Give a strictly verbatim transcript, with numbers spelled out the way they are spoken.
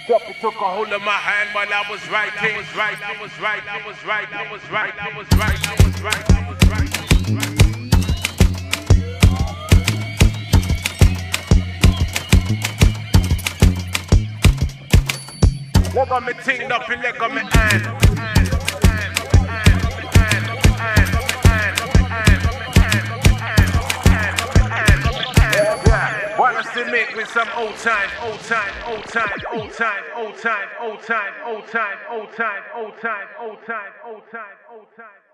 Duppy took a hold of my hand while I was writing. I was right, I was right, I was right, I was right, I was right, I was right, I was right, I was right. Leg on me ting, Duppy, leg on me hand. Wanna still make with some old time, old time, old time, old time, old time, old time, old time, old time, old time, old time, old time, old time.